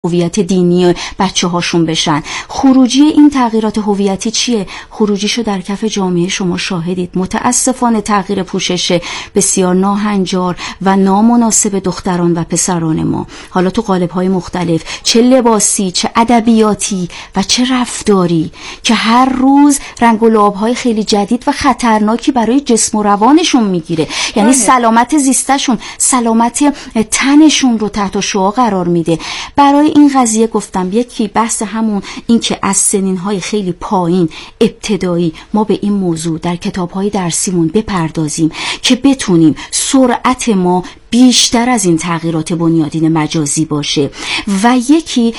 هویت دینی بچه هاشون بشن. خروجی این تغییرات هویتی چیه؟ خروجیشو در کف جامعه شما شاهدید. متاسفانه تغییر پوشش بسیار ناهنجار و نامناسب دختران و پسران ما، حالا تو قالب‌های مختلف، چه لباسی، چه ادبیاتی و چه رفتاری، که هر روز رنگ و لعاب‌های خیلی جدید و خطرناکی برای جسم و روانشون میگیره. یعنی سلامت زیستشون، سلامت تنشون رو تحت شعاع قرار میده. برای این قضیه گفتم یکی بحث همون این که از سنین‌های خیلی پایین ابتدایی ما به این موضوع در کتاب‌های درسیمون بپردازیم که بتونیم سرعت ما بیشتر از این تغییرات بنیادین مجازی باشه. و یکی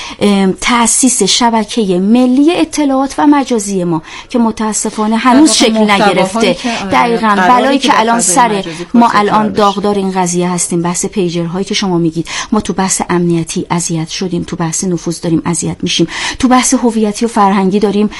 تأسیس شبکه ملی اطلاعات و مجازی ما که متاسفانه هنوز شکل نگرفته. دقیقاً بلایی که الان سر ما الان داغدار این قضیه هستیم، بحث پیجرهایی که شما میگید. ما تو بحث امنیتی اذیت شدیم، تو بحث نفوذ داریم اذیت میشیم، تو بحث هویتی و فرهنگی داریم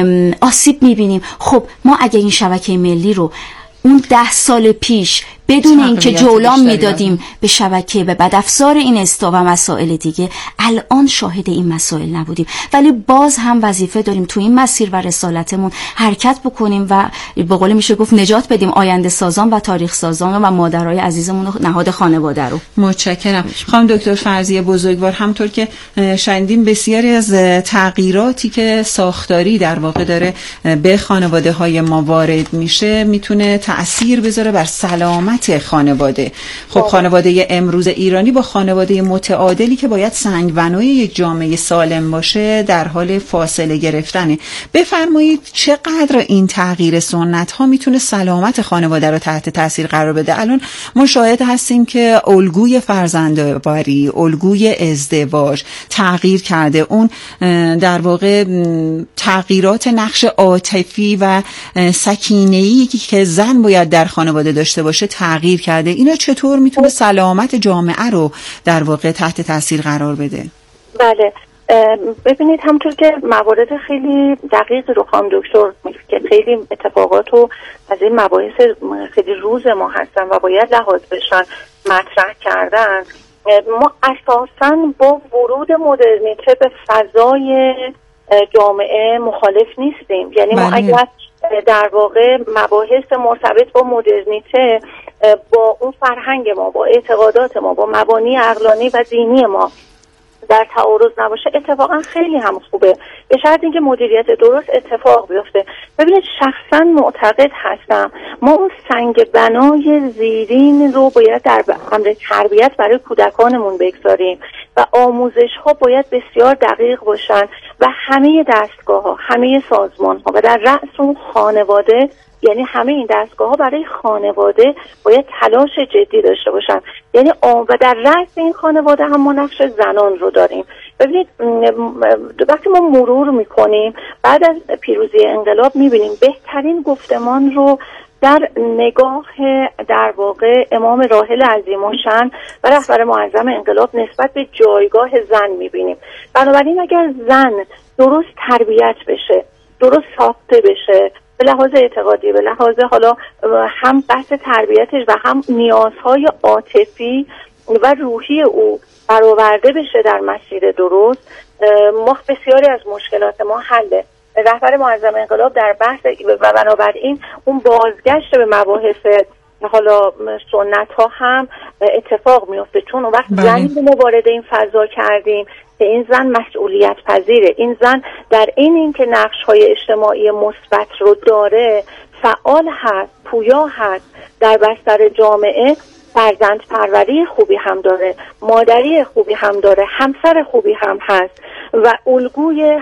آسیب میبینیم. خب ما اگه این شبکه ملی رو اون 10 سال پیش بدون اینکه جولان میدادیم به شبکه، به بدافزار این استا و مسائل دیگه، الان شاهد این مسائل نبودیم. ولی باز هم وظیفه داریم تو این مسیر و رسالتمون حرکت بکنیم و به قول میشه گفت نجات بدیم آینده سازان و تاریخ سازان و مادرای عزیزمون و نهاد خانواده رو. متشکرم. خانم دکتر فرضیه بزرگوار، همطور که شنیدیم بسیاری از تغییراتی که ساختاری در واقع داره به خانواده های ما وارد میشه میتونه تأثیر بذاره بر سلامت خانواده. خب خانواده امروز ایرانی با خانواده متعادلی که باید سنگبنای یک جامعه سالم باشه در حال فاصله گرفتنه. بفرمایید چقدر این تغییر سنت ها میتونه سلامت خانواده رو تحت تاثیر قرار بده؟ الان ما شاهد هستیم که الگوی فرزندآوری، الگوی ازدواج تغییر کرده. اون در واقع تغییرات نقش عاطفی و سکینه‌ای که زن باید در خانواده داشته باشه تغییر کرده. اینا چطور میتونه سلامت جامعه رو در واقع تحت تاثیر قرار بده؟ بله، ببینید همونطور که موارد خیلی دقیق رو خانم دکتر که خیلی اتفاقات و از این مباحث خیلی روز ما هستن و باید لحاظ بشن مطرح کردن. ما اساساً با ورود مدرنیته به فضای جامعه مخالف نیستیم. یعنی ما اگر در واقع مباحث مرتبط با مدرنیته با اون فرهنگ ما، با اعتقادات ما، با مبانی عقلانی و دینی ما در تعارض نباشه، اتفاقا خیلی هم خوبه، به شرط اینکه مدیریت درست اتفاق بیفته. ببینید شخصا معتقد هستم ما اون سنگ بنای زیرین رو باید در امر تربیت برای کودکانمون بگذاریم و آموزش ها باید بسیار دقیق باشن و همه دستگاه ها، همه سازمان ها و در رأس اون خانواده، یعنی همه این دستگاه ها برای خانواده باید تلاش جدی داشته باشن. یعنی و در رأس این خانواده هم ما نقش زنان رو داریم. ببینید وقتی ما مرور میکنیم بعد از پیروزی انقلاب میبینیم بهترین گفتمان رو در نگاه در واقع امام راحل عظیم الشأن و رهبر معظم انقلاب نسبت به جایگاه زن میبینیم. بنابراین اگر زن درست تربیت بشه، درست ساخته بشه، به لحاظ اعتقادی، به لحاظ حالا هم بحث تربیتش و هم نیازهای عاطفی و روحی او برآورده بشه در مسیر درست، ما بسیاری از مشکلات ما حله. رهبر معظم انقلاب در بحث و بنابراین اون بازگشت به مباحث حالا سنت ها هم اتفاق میفته، چون اون وقت زنی رو وارد این فضا کردیم که این زن مسئولیت پذیره، این زن در این که نقش های اجتماعی مثبت رو داره، فعال هست، پویا هست در بستر جامعه، فرزند پروری خوبی هم داره، مادری خوبی هم داره، همسر خوبی هم هست و الگوی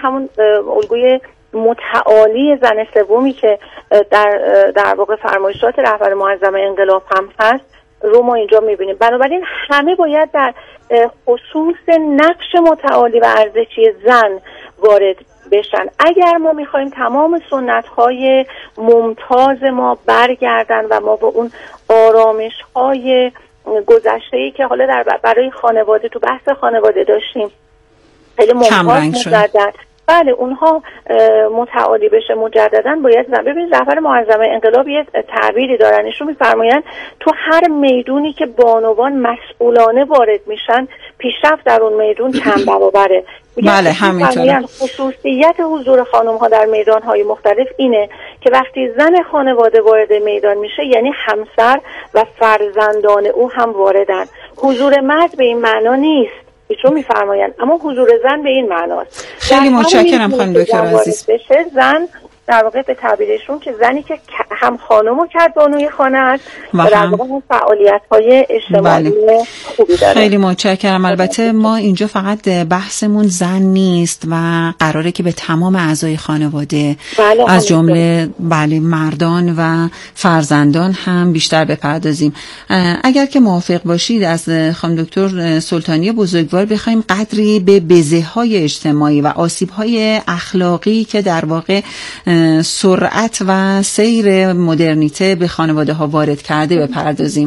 متعالی زن سومی که در واقع فرمایشات رهبر معظم انقلاب هم هست رو ما اینجا میبینیم. بنابراین همه باید در خصوص نقش متعالی و ارزشی زن وارد بشن. اگر ما میخوایم تمام سنت‌های ممتاز ما برگردن و ما با اون آرامش‌های گذشته‌ای که حالا برای خانواده تو بحث خانواده داشتیم خیلی ممتاز مجدد بله اونها متعالی بشه مجددا باید ببینید رهبر معظمه انقلاب یه تعبیری دارن، ایشون میفرمایند تو هر میدونی که بانوان مسئولانه وارد میشن پیشرفت در اون میدون چند برابره. بله همینطوره. خصوصیت حضور خانم ها در میدان های مختلف اینه که وقتی زن خانواده وارد میدان میشه یعنی همسر و فرزندان او هم واردن. حضور مرد به این معنا نیست ایشون میفرمایند، اما حضور زن به این معناست. خیلی متشکرم خانم دکتر عزیز. زن در واقع به تعبیرشون که زنی که هم خانم و کدبانوی خانه است و در واقع فعالیت‌های اجتماعی خوبی داره. خیلی متشکرم. البته ما اینجا فقط بحثمون زن نیست و قراره که به تمام اعضای خانواده از جمله مردان و فرزندان هم بیشتر بپردازیم. اگر که موافق باشید از خانم دکتر سلطانی بزرگوار بخوایم قدری به بزه‌های اجتماعی و آسیب‌های اخلاقی که در واقع سرعت و سیر مدرنیته به خانواده ها وارد کرده بپردازیم.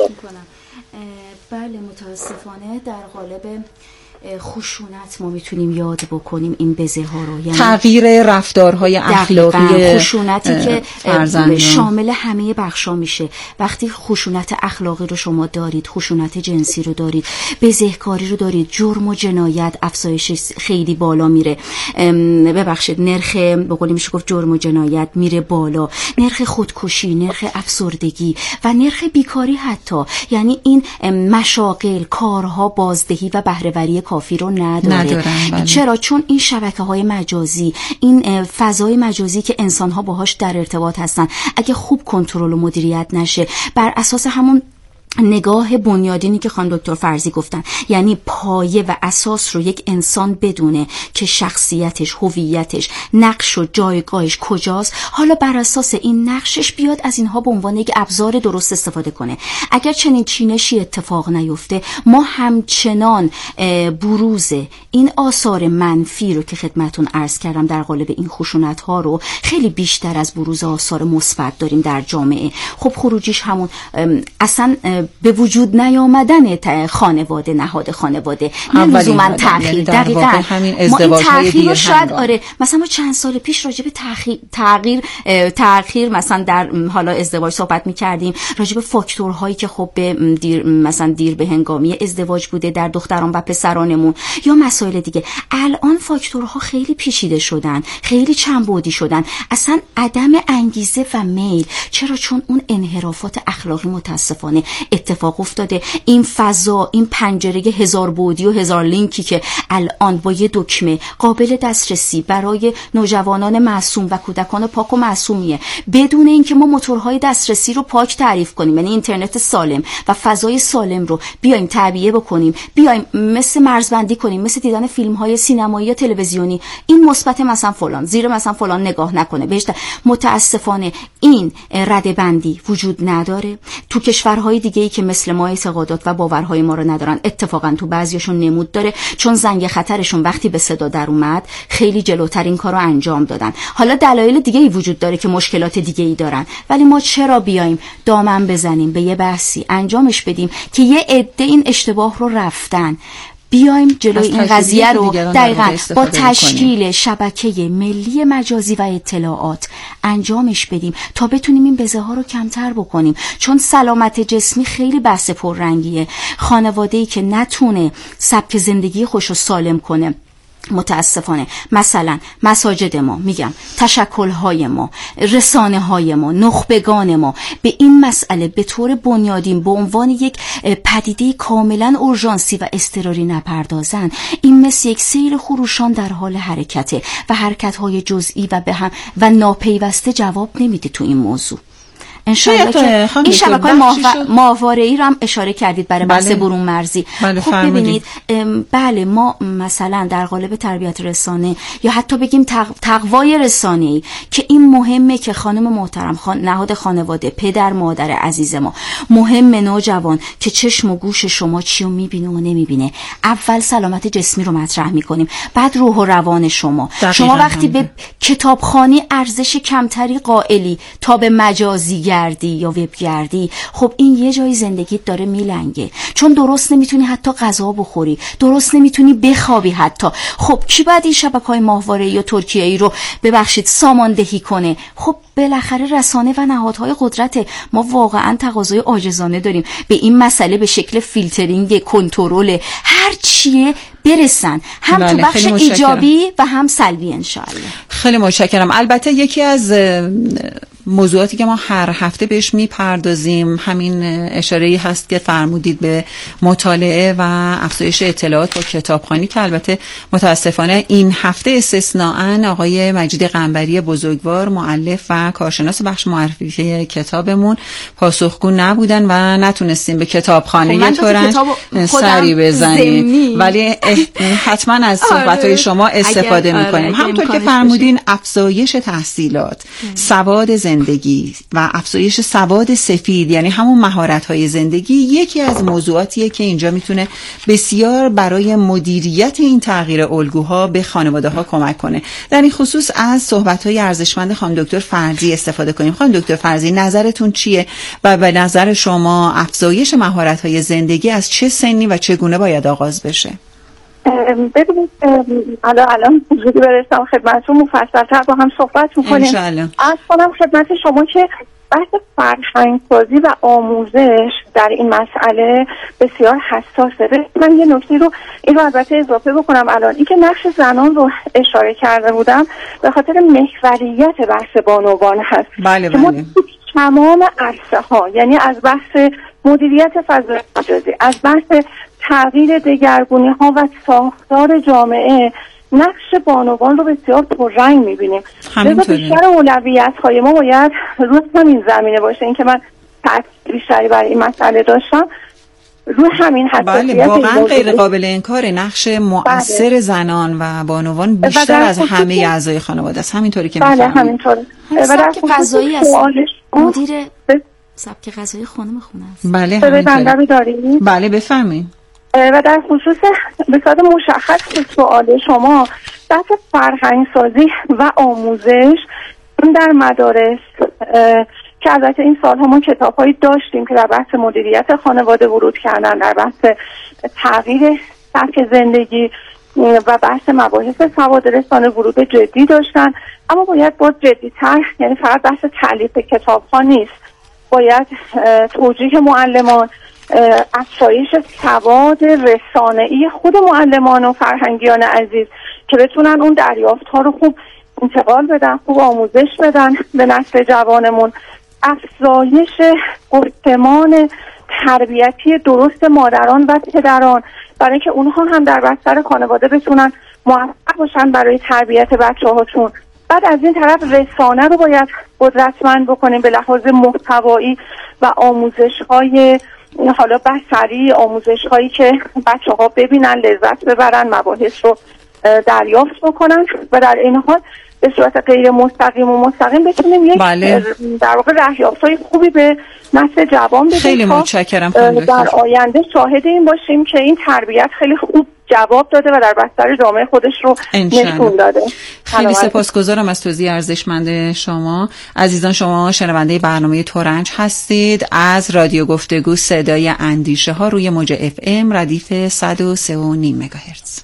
بله متاسفانه در قالب خشونت ما میتونیم یاد بکنیم این بزه ها رو، یعنی تغییر رفتارهای اخلاقی خشونتی که شامل همه بخشا میشه. وقتی خشونت اخلاقی رو شما دارید، خشونت جنسی رو دارید، بزهکاری رو دارید، جرم و جنایت افزایش خیلی بالا میره. ببخشید نرخ به قولی میشه گفت جرم و جنایت میره بالا، نرخ خودکشی، نرخ افسردگی و نرخ بیکاری حتی، یعنی این مشاغل، کارها، بازدهی و بهره‌وری کافی رو نداره. چرا؟ چون این شبکه‌های مجازی، این فضای مجازی که انسان‌ها باهاش در ارتباط هستن اگه خوب کنترل و مدیریت نشه، بر اساس همون نگاه بنیادینی که خانم دکتر فرزی گفتن، یعنی پایه و اساس رو یک انسان بدونه که شخصیتش، هویتش، نقش و جایگاهش کجاست، حالا بر اساس این نقشش بیاد از اینها به عنوان یک ابزار درست استفاده کنه. اگر چنین چینشی اتفاق نیفته، ما همچنان بروز این آثار منفی رو که خدمتون عرض کردم در قالب این خشونت ها رو خیلی بیشتر از بروز آثار مثبت داریم در جامعه. خب خروجیش همون اصلا به وجود نیامدن خانواده، نهاد خانواده، نه لزوما تأخیر. دقیقاً ما این تأخیر رو شاید مثلا ما چند سال پیش راجع به تأخیر مثلا در حالا ازدواج صحبت می‌کردیم، راجع به فاکتورهایی که خب به دیر به هنگامی ازدواج بوده در دختران و پسرانمون یا مسائل دیگه. الان فاکتورها خیلی پیچیده شدن، خیلی چند بعدی شدن. اصلا عدم انگیزه و میل. چرا؟ چون اون انحرافات اخلاقی متاسفانه اتفاق افتاده. این فضا، این پنجره 1000 بعدی و 1000 لینکی که الان با یه دکمه قابل دسترسی برای نوجوانان معصوم و کودکان پاک و معصومیه، بدون اینکه ما موتورهای دسترسی رو پاک تعریف کنیم، یعنی اینترنت سالم و فضای سالم رو بیایم تعبیه بکنیم، بیایم مثل مرزبندی کنیم، مثل دیدن فیلم‌های سینمایی یا تلویزیونی، این مثبت مثلا فلان، زیر مثلا فلان نگاه نکنه بهش. متاسفانه این ردبندی وجود نداره. تو کشورهای دیگه‌ای که مثل ما اعتقادات و باورهای ما رو ندارن، اتفاقا تو بعضیاشون نمود داره، چون زنگ خطرشون وقتی به صدا در اومد خیلی جلوتر این کارو انجام دادن. حالا دلایل دیگه‌ای وجود داره که مشکلات دیگه‌ای دارن، ولی ما چرا بیایم دامن بزنیم به یه بحثی انجامش بدیم که یه عده این اشتباه رو رفتن، بیایم جلوی این قضیه رو دقیقاً با تشکیل شبکه ملی مجازی و اطلاعات انجامش بدیم تا بتونیم این بزه ها رو کمتر بکنیم. چون سلامت جسمی خیلی بحث پررنگیه. خانواده‌ای که نتونه سبک زندگی خوش رو سالم کنه، متاسفانه مثلا مساجد ما، میگم تشکل‌های ما، رسانه‌های ما، نخبگان ما به این مسئله به طور بنیادین به عنوان یک پدیده کاملا اورژانسی و اضطراری نپردازن، این مثل یک سیل خروشان در حال حرکته و حرکت‌های جزئی و به هم و ناپیوسته جواب نمیده تو این موضوع. انشاءالله که این شبکه‌های ماهواره‌ای رو هم اشاره کردید برای بحث برون مرزی. خب ببینید، بله ما مثلا در قالب تربیت رسانه یا حتی بگیم تقوای رسانه‌ای که این مهمه که خانم محترم، نهاد خانواده، پدر مادر عزیز ما، مهم نوجوان که چشم و گوش شما چی رو میبینه و نمیبینه. اول سلامت جسمی رو مطرح میکنیم، بعد روح و روان شما وقتی به کتابخوانی ارزش کمتری قائلی تا به مجازی گردی یا وبگردی، خب این یه جای زندگیت داره میلنگه، چون درست نمیتونی حتی غذا بخوری، درست نمیتونی بخوابی حتی. خب کی باید این شبکه‌های ماهواره یا ترکیه‌ای رو ببخشید ساماندهی کنه؟ خب بالاخره رسانه و نهادهای قدرت. ما واقعا تقاضای عاجزانه داریم به این مسئله به شکل فیلترینگ، کنترل، هر چیه برسن، هم تو بخش ایجابی و هم سلبی انشاءالله. خیلی متشکرم. البته یکی از موضوعاتی که ما هر هفته بهش میپردازیم همین اشاره‌ای هست که فرمودید به مطالعه و افزایش اطلاعات با کتابخوانی، که البته متاسفانه این هفته استثناءً آقای مجید قنبری بزرگوار مؤلف و کارشناس بخش معرفی کتابمون پاسخگو نبودن و نتونستیم به کتابخانه تورنج سری بزنیم، ولی حتما از صحبت‌های شما استفاده می‌کنیم. همونطور که فرمودین افزایش تحصیلات، سواد زندگی و افزایش سواد سفید، یعنی همون مهارت‌های زندگی، یکی از موضوعاتیه که اینجا میتونه بسیار برای مدیریت این تغییر الگوها به خانواده‌ها کمک کنه. در این خصوص از صحبت‌های ارزشمند خانم دکتر فرزی استفاده کنیم. خانم دکتر فرزی، نظرتون چیه و به نظر شما افزایش مهارت‌های زندگی از چه سنی و چگونه باید آغاز بشه؟ ببینید الان زودی برسم خدمتتون، مفصل‌تر با هم صحبت می‌کنیم. عرض کنم خدمت شما که بحث فرهنگ‌سازی و آموزش در این مسئله بسیار حساسه. من یه نکته رو البته اضافه بکنم. الان اینکه نقش زنان رو اشاره کرده بودم به خاطر محوریت بحث بانوان هست. بله. تمام عرصه‌ها، یعنی از بحث مدیریت فضای مجازی، از بحث تغییر دگرگونی‌ها و ساختار جامعه، نقش بانوان رو بسیار پررنگ می‌بینیم. لذا بیشتر اولویت‌های ما باید روی همین زمینه باشه. اینکه من تأکید بیشتری برای این مسئله داشتم روی همین حساسیت. بله، واقعا غیر قابل انکار نقش مؤثر زنان و بانوان بیشتر از همه اعضای خانواده است. همینطوری که بله همینطوره. سبک غذایی است. مدیر سبک غذایی خانم خونه است. بله همینطوره. بله بفرمایید. و در خصوص به صورت مشخص سوال شما، بحث فرهنگ‌سازی و آموزش در مدارس که البته این سال‌ها ما کتاب‌هایی داشتیم که در بحث مدیریت خانواده ورود کردن، در بحث تغییر سبک زندگی و بحث مباحث سواد رسانه ورود جدی داشتن، اما باید باز جدی‌تر، یعنی فقط بحث تألیف کتاب‌ها نیست، باید توجیه معلمان، افزایش سواد رسانه‌ای خود معلمان و فرهنگیان عزیز که بتونن اون دریافت‌ها رو خوب انتقال بدن، خوب آموزش بدن به نسل جوانمون، افزایش گفتمان تربیتی درست مادران و پدران برای اینکه اونها هم در بستر خانواده بتونن موفق باشن برای تربیت بچه‌هاشون. بعد از این طرف رسانه رو باید قدرتمند بکنیم به لحاظ محتوایی و آموزش‌های حالا بصری، آموزش‌هایی که بچه‌ها ببینن، لذت ببرن، مباحث رو دریافت بکنن و در این حال به صورت غیر مستقیم و مستقیم بتونیم یک در واقع راهیافت‌های خوبی به نسل جوان بدیم. خیلی متشکرم. در آینده شاهد این باشیم که این تربیت خیلی خوب جواب داده و در بستر جامعه خودش رو نشون داده. خیلی سپاسگزارم از توضیح ارزشمند شما. عزیزان، شما شنونده برنامه تورنج هستید از رادیو گفتگو صدای اندیشه ها روی موج FM ردیف 103.5 مگاهرتز.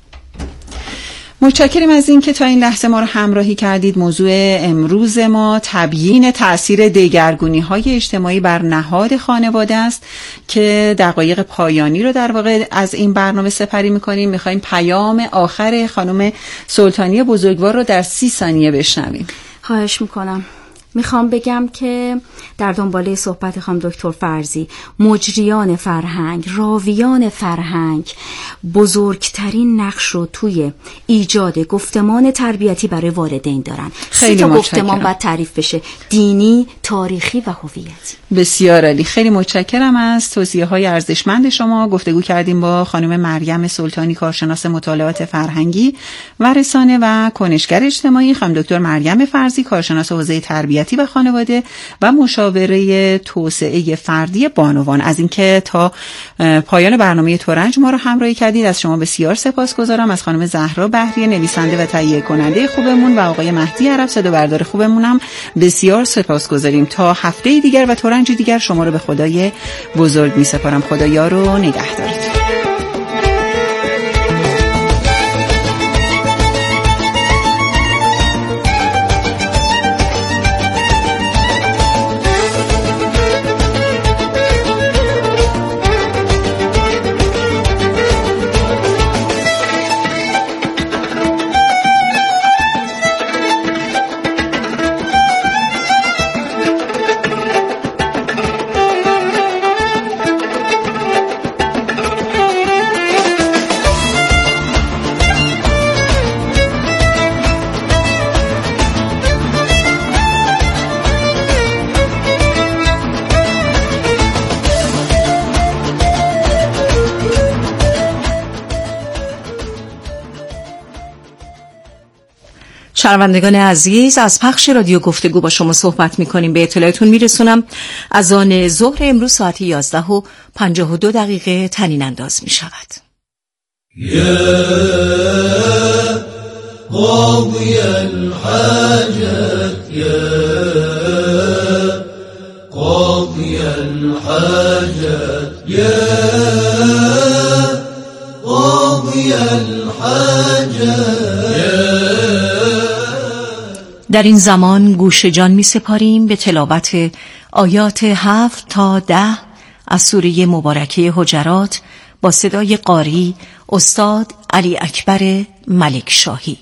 متشکرم از این که تا این لحظه ما رو همراهی کردید. موضوع امروز ما تبیین تأثیر دگرگونی‌های اجتماعی بر نهاد خانواده است که دقایق پایانی رو در واقع از این برنامه سپری می‌کنیم. می‌خوایم پیام آخر خانم سلطانی بزرگوار رو در 30 ثانیه بشنویم. خواهش می‌کنم. میخوام بگم که در دنباله صحبت خانم دکتر فرزی، مجریان فرهنگ، راویان فرهنگ بزرگترین نقش رو توی ایجاد گفتمان تربیتی برای والدین دارن. 3 گفتمان باید تعریف بشه: دینی، تاریخی و هویتی. بسیار عالی. خیلی متشکرم از توصیه‌های ارزشمند شما. گفتگو کردیم با خانم مریم سلطانی، کارشناس مطالعات فرهنگی و رسانه و کنشگر اجتماعی، خانم دکتر مریم فرزی، کارشناس حوزه تربیت هویتی و خانواده و مشاوره توسعه فردی بانوان. از اینکه تا پایان برنامه ترنج ما رو همراهی کردید از شما بسیار سپاسگزارم. از خانم زهرا بهریه نویسنده و تهیه کننده خوبمون و آقای مهدی عرب صدابردار خوبمون هم بسیار سپاسگزاریم. تا هفته دیگر و ترنج دیگر شما رو به خدای بزرگ می‌سپارم. خدایا رو نگهدارید. شنوندگان عزیز، از پخش رادیو گفتگو با شما صحبت می‌کنیم. به اطلاعتون میرسونم از آن ظهر امروز ساعت 11:52 طنین انداز می‌شود. یا قاضی الحاجت یا قاضی الحاجت یا قاضی الحاجت. در این زمان گوش جان می سپاریم به تلاوت آیات 7 تا 10 از سوره مبارکه حجرات با صدای قاری استاد علی اکبر ملک شاهی.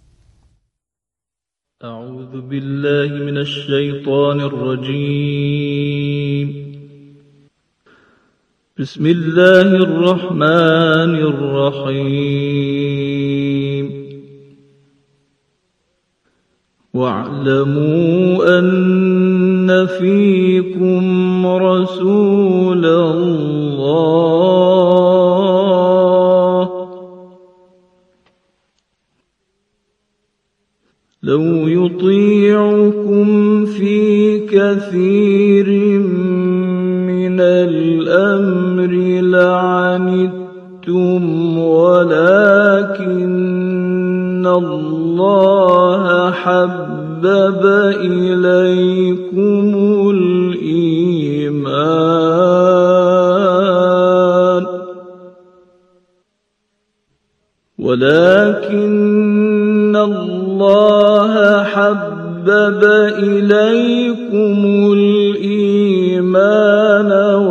اعوذ بالله من الشیطان الرجیم. بسم الله الرحمن الرحیم. واعلموا أن فيكم رسول الله لو يطيعكم في كثير من الأمر لعنتم ولكن الله حبب إليكم الإيمان ولكن الله حبب إليكم الإيمان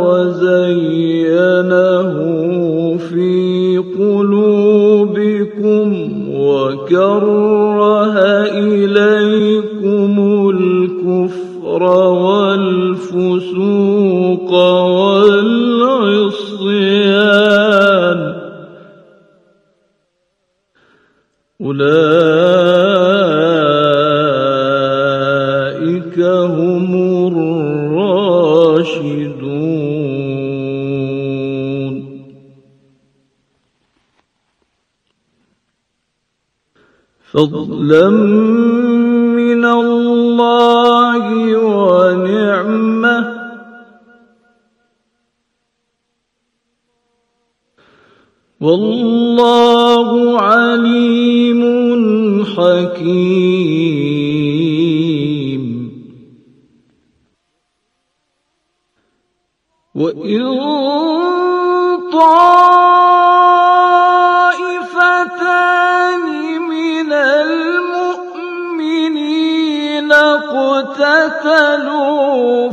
وزينه في قلوبكم وكره إليكم الكفر والفسوق والعصيان أولئك هم الراشدون. فضلا من الله ونعمة والله عليم حكيم. وإن طائفتان من المؤمنين اقتتلوا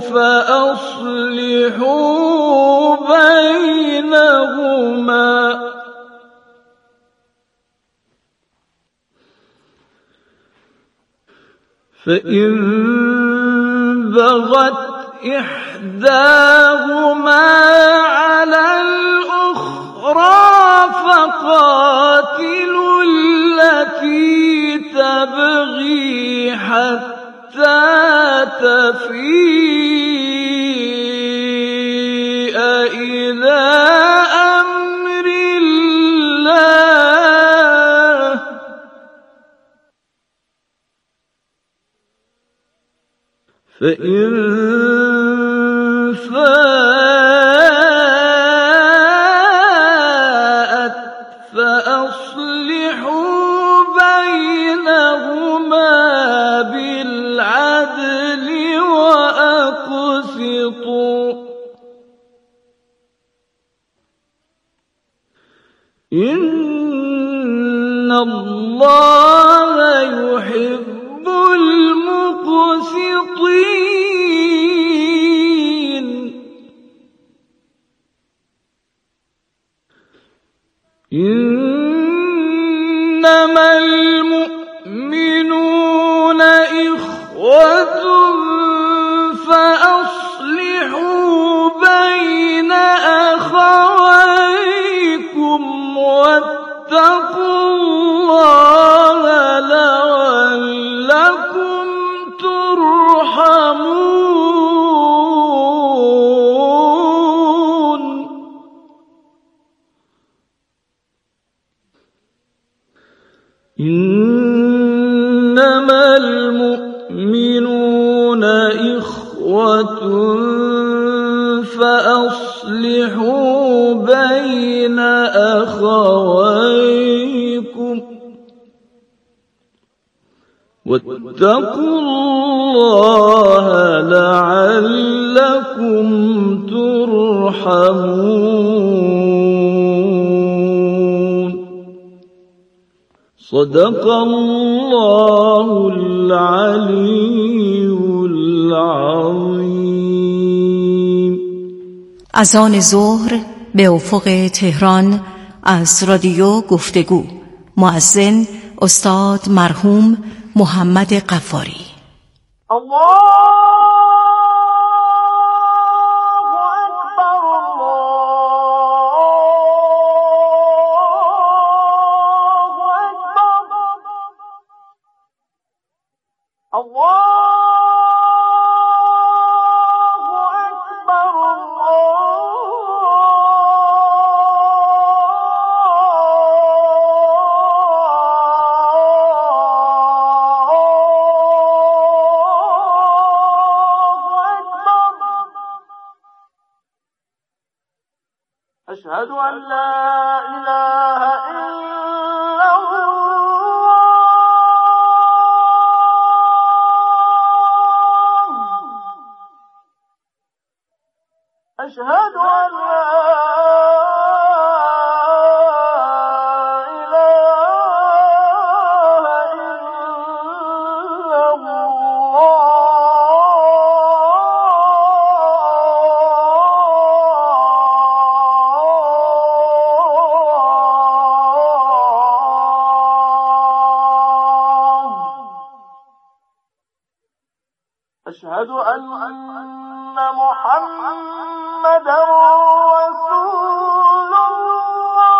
فأصلحوا بينهما فإن بغت إحداهما على الأخرى فقاتلوا التي تبغي حتى تفيء إلى أمر الله فإن فاءت فأصلحوا بينهما بالعدل وأقسطوا إن الله يحب المقسطين إنما المؤمنون إخوة فأصلحوا بين أخويكم واتقوا الله لعلكم ترحمون إنما المؤمنون إخوة فأصلحوا بين أخويكم واتقوا الله لعلكم ترحمون صدق الله العلي العظيم. اذان ظهر به افق تهران از رادیو گفتگو. مؤذن استاد مرحوم محمد غفاری. أشهد أن لا إله إلا الله أشهد أن لا أشهد أن محمدا رسول الله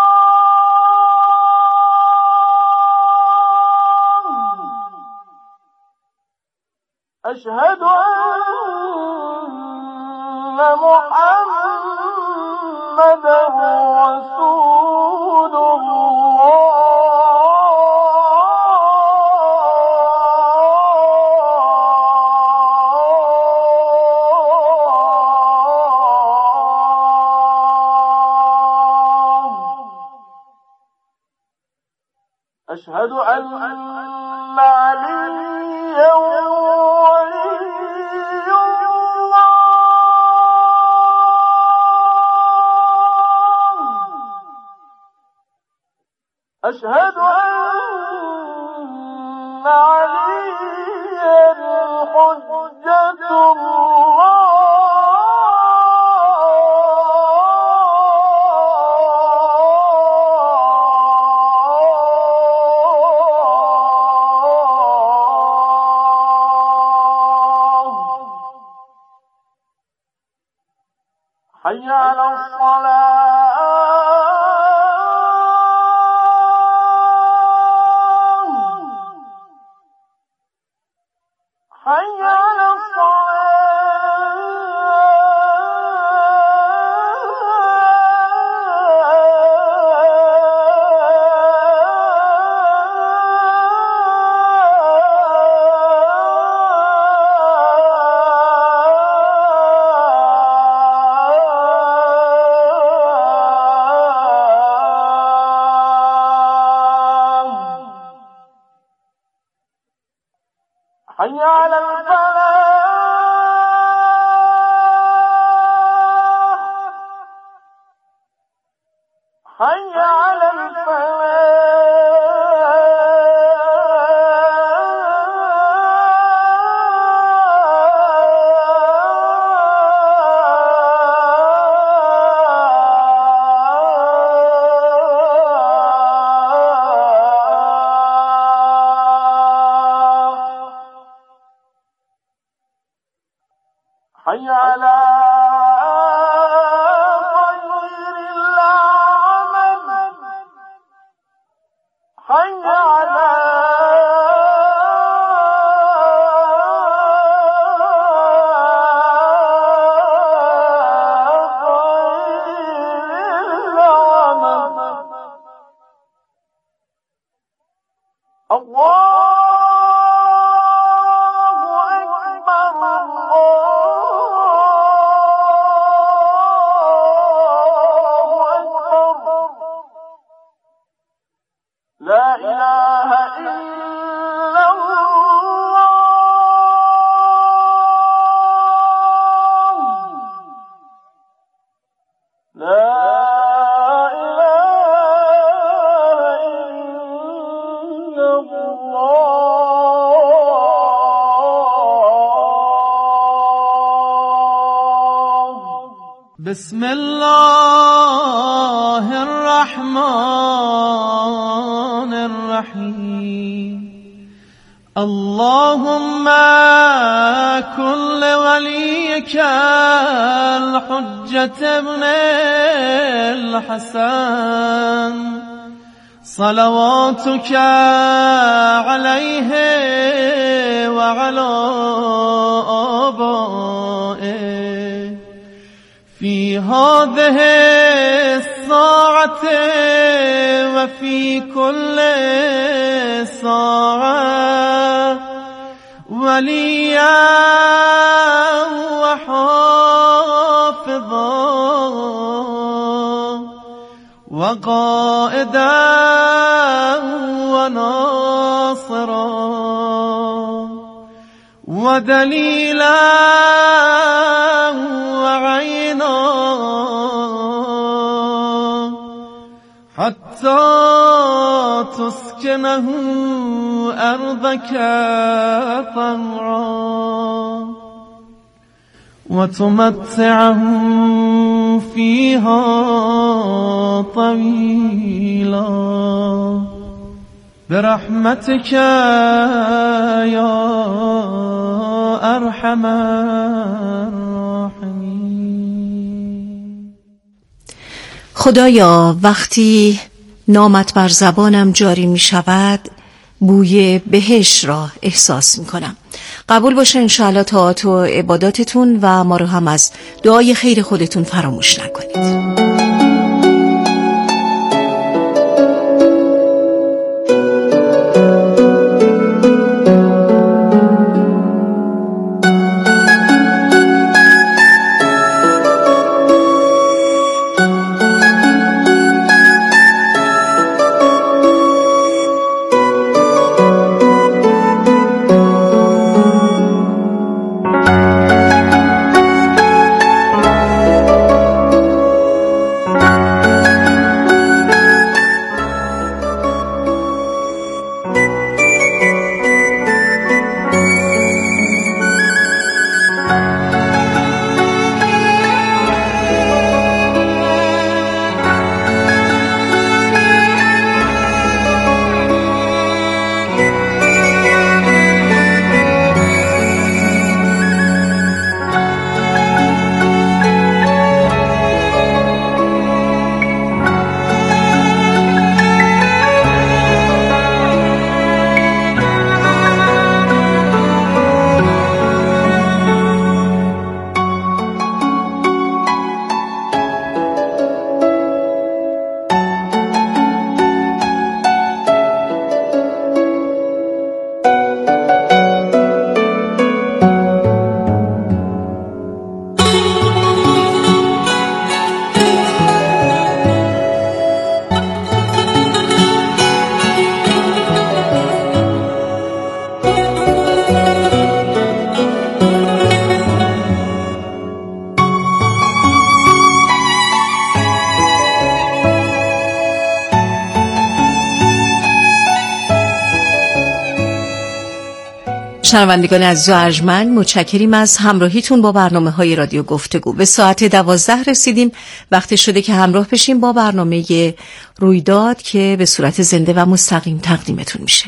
أشهد أن محمدا رسول الله أشهد أن عليا ولي الله أشهد أن عليا حجة الله حي على الصلاة حي على حي على الفلاح حي على حي على خير العمل حي على خير العمل الله لا إله إلا الله لا إله إلا الله بسم الله الرحمن الرحيم اللهم كن لوليك الحجة ابن الحسن صلواتك عليه وعلى آبائه في هذه الساعة وفي كل ساعة وليا وحافظا وقائدا وناصرا ودليلا وعينا حتى تسكنه أرضك طوعا وتمتعه فيها طويلا برحمتك يا أرحم الراحمين. خدایا وقتی نامت بر زبانم جاری می شود بوی بهشت را احساس می کنم. قبول باشه انشاءالله طاعات و عباداتتون و ما رو هم از دعای خیر خودتون فراموش نکنید. شنوندگان عزیز و ارجمند، متشکریم از همراهیتون با برنامه‌های رادیو گفتگو. به ساعت 12 رسیدیم، وقت شده که همراه بشیم با برنامه رویداد که به صورت زنده و مستقیم تقدیمتون میشه.